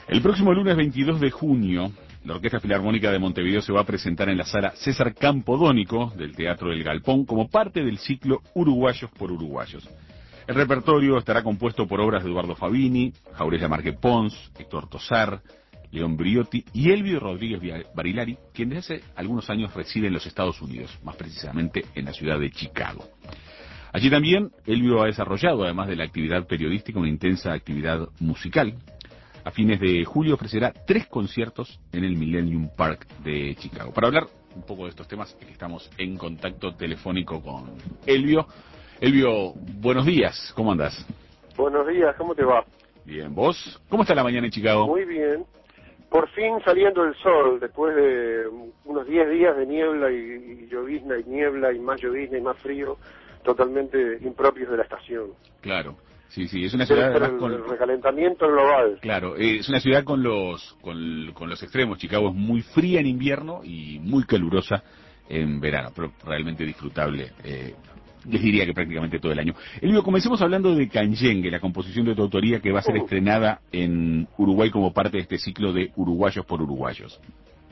El próximo lunes 22 de junio, la Orquesta Filarmónica de Montevideo se va a presentar en la sala César Campodónico del Teatro del Galpón como parte del ciclo Uruguayos por Uruguayos. El repertorio estará compuesto por obras de Eduardo Fabini, Jaurelia Márquez Pons, Héctor Tosar, León Briotti y Elvio Rodríguez Barilari, quien desde hace algunos años reside en los Estados Unidos, más precisamente en la ciudad de Chicago. Allí también Elvio ha desarrollado, además de la actividad periodística, una intensa actividad musical. A fines de julio ofrecerá 3 conciertos en el Millennium Park de Chicago. Para hablar un poco de estos temas, estamos en contacto telefónico con Elvio. Elvio, buenos días, ¿cómo andás? Buenos días, ¿cómo te va? Bien, ¿vos? ¿Cómo está la mañana en Chicago? Muy bien. Por fin saliendo el sol, después de unos 10 días de niebla y llovizna y niebla y más llovizna y más frío, totalmente impropios de la estación. Claro. Sí, es una ciudad además con el recalentamiento global. Claro, es una ciudad con los extremos. Chicago es muy fría en invierno y muy calurosa en verano, pero realmente disfrutable. Les diría que prácticamente todo el año. Elvio, comencemos hablando de Canyengue, la composición de tu autoría que va a ser estrenada en Uruguay como parte de este ciclo de Uruguayos por Uruguayos.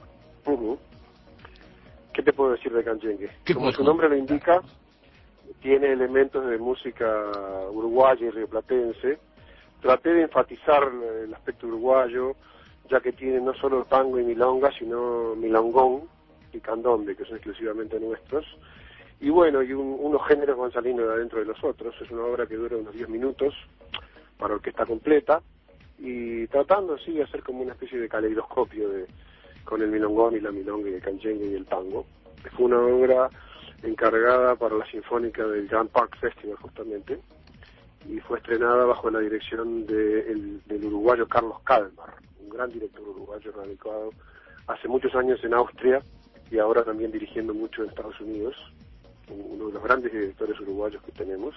¿Qué te puedo decir de Canyengue? Como su nombre lo indica, Claro. Tiene elementos de música uruguaya y rioplatense. Traté de enfatizar el aspecto uruguayo, ya que tiene no solo tango y milonga, sino milongón y candombe, que son exclusivamente nuestros. Y bueno, y unos géneros van saliendo de adentro de los otros. Es una obra que dura unos 10 minutos para orquesta completa, y tratando así de hacer como una especie de caleidoscopio con el milongón y la milonga y el canyengue y el tango. Fue una obra encargada para la Sinfónica del Grand Park Festival justamente, y fue estrenada bajo la dirección del uruguayo Carlos Kalmar, un gran director uruguayo radicado hace muchos años en Austria y ahora también dirigiendo mucho en Estados Unidos, uno de los grandes directores uruguayos que tenemos.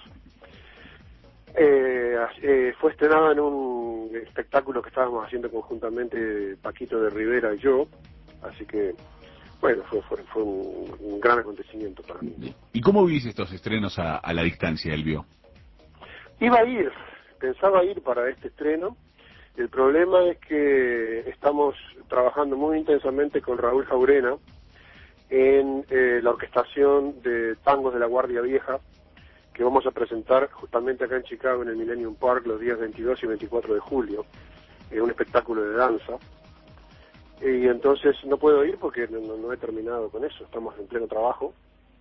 Fue estrenada en un espectáculo que estábamos haciendo conjuntamente Paquito de Rivera y yo, así que bueno, fue un gran acontecimiento para mí. ¿Y cómo vivís estos estrenos a la distancia, Elvio? Pensaba ir para este estreno. El problema es que estamos trabajando muy intensamente con Raúl Jaurena en la orquestación de tangos de la Guardia Vieja, que vamos a presentar justamente acá en Chicago en el Millennium Park los días 22 y 24 de julio, un espectáculo de danza. Y entonces no puedo ir porque no he terminado con eso, estamos en pleno trabajo,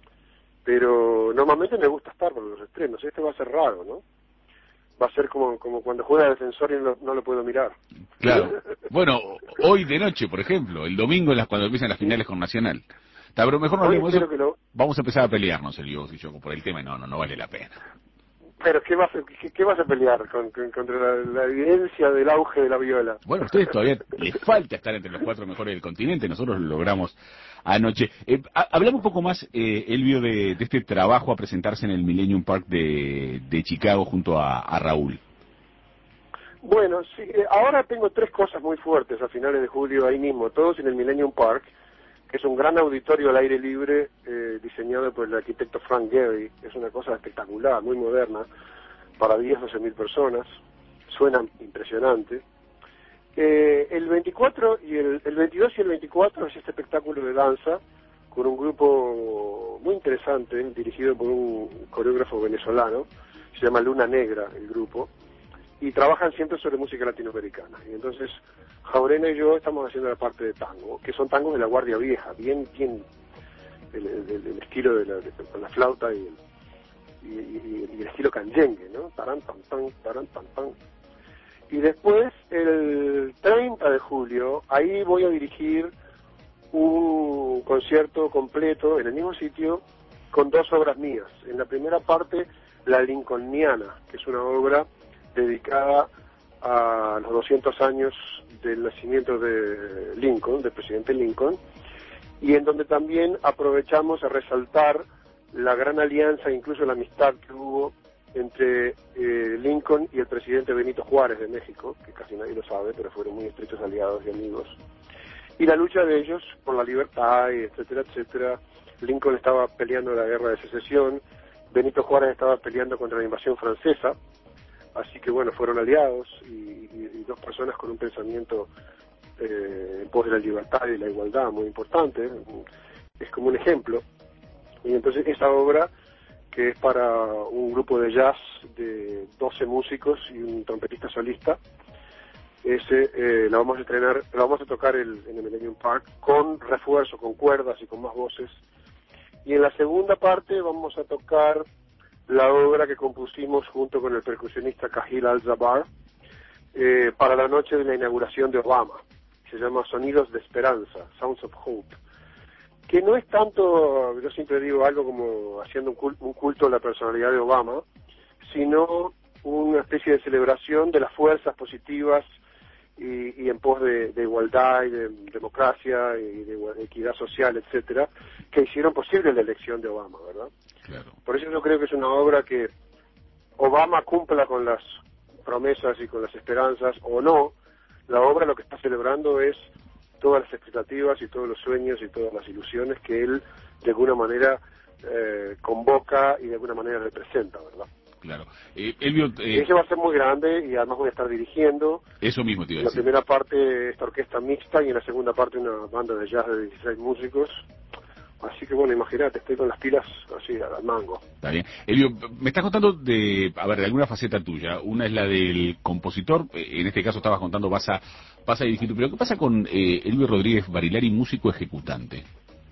pero normalmente me gusta estar por los estrenos. Este va a ser raro, ¿no? Va a ser como cuando juega el Defensor y no lo puedo mirar. Claro. Bueno, hoy de noche, por ejemplo, el domingo cuando empiezan las finales con Nacional. Pero mejor no hablemos de eso. Vamos a empezar a pelearnos, Elvio y yo, por el tema, y no vale la pena. Pero ¿qué vas a pelear contra la evidencia del auge de la viola? Bueno, a ustedes todavía les falta estar entre los 4 mejores del continente, nosotros lo logramos anoche. Hablamos un poco más, Elvio, de este trabajo a presentarse en el Millennium Park de Chicago junto a Raúl. Bueno, sí, ahora tengo 3 cosas muy fuertes a finales de julio ahí mismo, todos en el Millennium Park, que es un gran auditorio al aire libre diseñado por el arquitecto Frank Gehry. Es una cosa espectacular, muy moderna, para 10-12 mil personas, suena impresionante. El 24 y el 22 y el 24 es este espectáculo de danza con un grupo muy interesante, dirigido por un coreógrafo venezolano, se llama Luna Negra el grupo, y trabajan siempre sobre música latinoamericana. Y entonces Jaurena y yo estamos haciendo la parte de tango, que son tangos de la Guardia Vieja, bien el estilo con la flauta y el estilo canyengue, ¿no? Tarán, tan, tan, tarán, tan, tan. Y después, el 30 de julio, ahí voy a dirigir un concierto completo en el mismo sitio con 2 obras mías. En la primera parte, La Lincolniana, que es una obra dedicada a los 200 años del nacimiento de Lincoln, del presidente Lincoln, y en donde también aprovechamos a resaltar la gran alianza, incluso la amistad que hubo entre Lincoln y el presidente Benito Juárez de México, que casi nadie lo sabe, pero fueron muy estrechos aliados y amigos, y la lucha de ellos por la libertad, y etcétera, etcétera. Lincoln estaba peleando la guerra de secesión, Benito Juárez estaba peleando contra la invasión francesa, así que bueno, fueron aliados y dos personas con un pensamiento en pos de la libertad y la igualdad muy importante, es como un ejemplo. Y entonces esa obra, que es para un grupo de jazz de 12 músicos y un trompetista solista, la vamos a estrenar, la vamos a tocar en el Millennium Park con refuerzo, con cuerdas y con más voces. Y en la segunda parte vamos a tocar la obra que compusimos junto con el percusionista Kahil Al-Jabbar para la noche de la inauguración de Obama. Se llama Sonidos de Esperanza, Sounds of Hope, que no es tanto, yo siempre digo, algo como haciendo un culto a la personalidad de Obama, sino una especie de celebración de las fuerzas positivas y en pos de igualdad y de democracia y de equidad social, etcétera, que hicieron posible la elección de Obama, ¿verdad? Claro. Por eso yo creo que es una obra que Obama cumpla con las promesas y con las esperanzas o no, la obra lo que está celebrando es todas las expectativas y todos los sueños y todas las ilusiones que él de alguna manera convoca y de alguna manera representa, ¿verdad? Claro. Elvio, ese va a ser muy grande y además voy a estar dirigiendo. Eso mismo te iba a la decir. primera parte esta orquesta mixta y en la segunda parte una banda de jazz de 16 músicos. Así que bueno, imagínate, estoy con las pilas así al mango. Está bien. Elvio, me estás contando de alguna faceta tuya. Una es la del compositor, en este caso estabas contando vas a dirigir, pero ¿qué pasa con Elvio Rodríguez Barilari, músico ejecutante?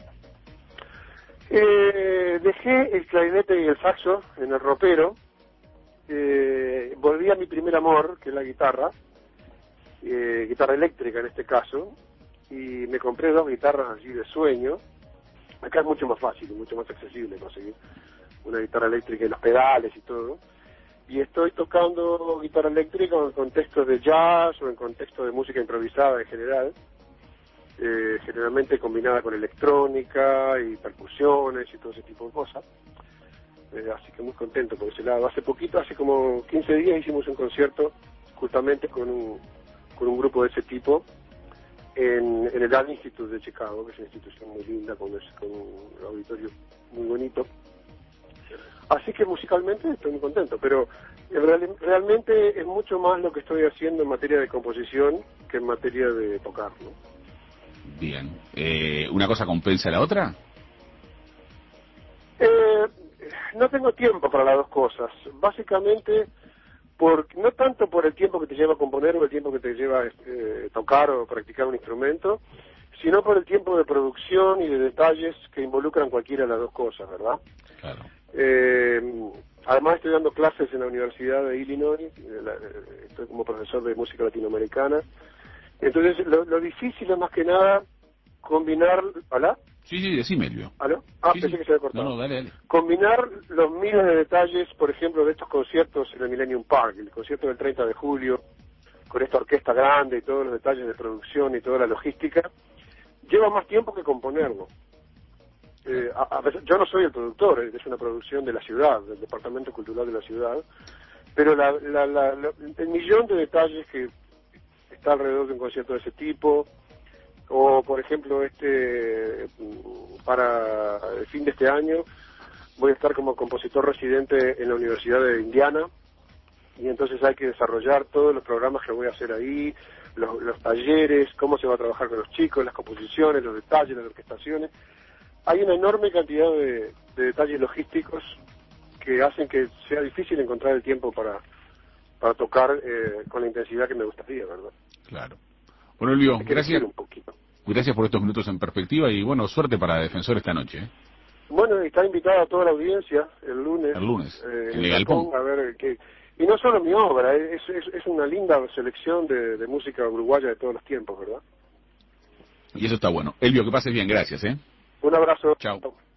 Dejé el clarinete y el saxo en el ropero, volví a mi primer amor, que es la guitarra eléctrica en este caso, y me compré 2 guitarras así de sueño. Acá es mucho más fácil y mucho más accesible conseguir una guitarra eléctrica y los pedales y todo. Y estoy tocando guitarra eléctrica en contextos de jazz o en contextos de música improvisada en general, generalmente combinada con electrónica y percusiones y todo ese tipo de cosas. Así que muy contento por ese lado. Hace como 15 días hicimos un concierto justamente con un grupo de ese tipo en el Art Institute de Chicago, que es una institución muy linda, con un auditorio muy bonito. Así que musicalmente estoy muy contento, pero realmente es mucho más lo que estoy haciendo en materia de composición que en materia de tocar, ¿no? Bien. ¿Una cosa compensa a la otra? No tengo tiempo para las dos cosas. Básicamente, no tanto por el tiempo que te lleva a componer o el tiempo que te lleva a tocar o practicar un instrumento, sino por el tiempo de producción y de detalles que involucran cualquiera de las dos cosas, ¿verdad? Claro. Además estoy dando clases en la Universidad de Illinois, estoy como profesor de música latinoamericana. Entonces lo difícil es más que nada combinar... ¿Hola? Sí, decime, Elvio. ¿Aló? Sí, Pensé que se había cortado. No, dale. Combinar los miles de detalles, por ejemplo, de estos conciertos en el Millennium Park, el concierto del 30 de julio, con esta orquesta grande y todos los detalles de producción y toda la logística, lleva más tiempo que componerlo. A veces, yo no soy el productor, es una producción de la ciudad, del Departamento Cultural de la ciudad, pero el millón de detalles que está alrededor de un concierto de ese tipo, o por ejemplo para el fin de este año voy a estar como compositor residente en la Universidad de Indiana, y entonces hay que desarrollar todos los programas que voy a hacer ahí, los talleres, cómo se va a trabajar con los chicos, las composiciones, los detalles, las orquestaciones. Hay una enorme cantidad de detalles logísticos que hacen que sea difícil encontrar el tiempo para tocar con la intensidad que me gustaría, ¿verdad? Claro. Bueno, Elvio, gracias. Un poquito. Gracias por estos minutos en perspectiva y bueno, suerte para Defensor esta noche. Bueno, está invitada a toda la audiencia el lunes. El lunes, en el Galpón. A ver qué. Y no solo mi obra, es una linda selección de música uruguaya de todos los tiempos, ¿verdad? Y eso está bueno. Elvio, que pases bien, gracias, Un abrazo. Chao.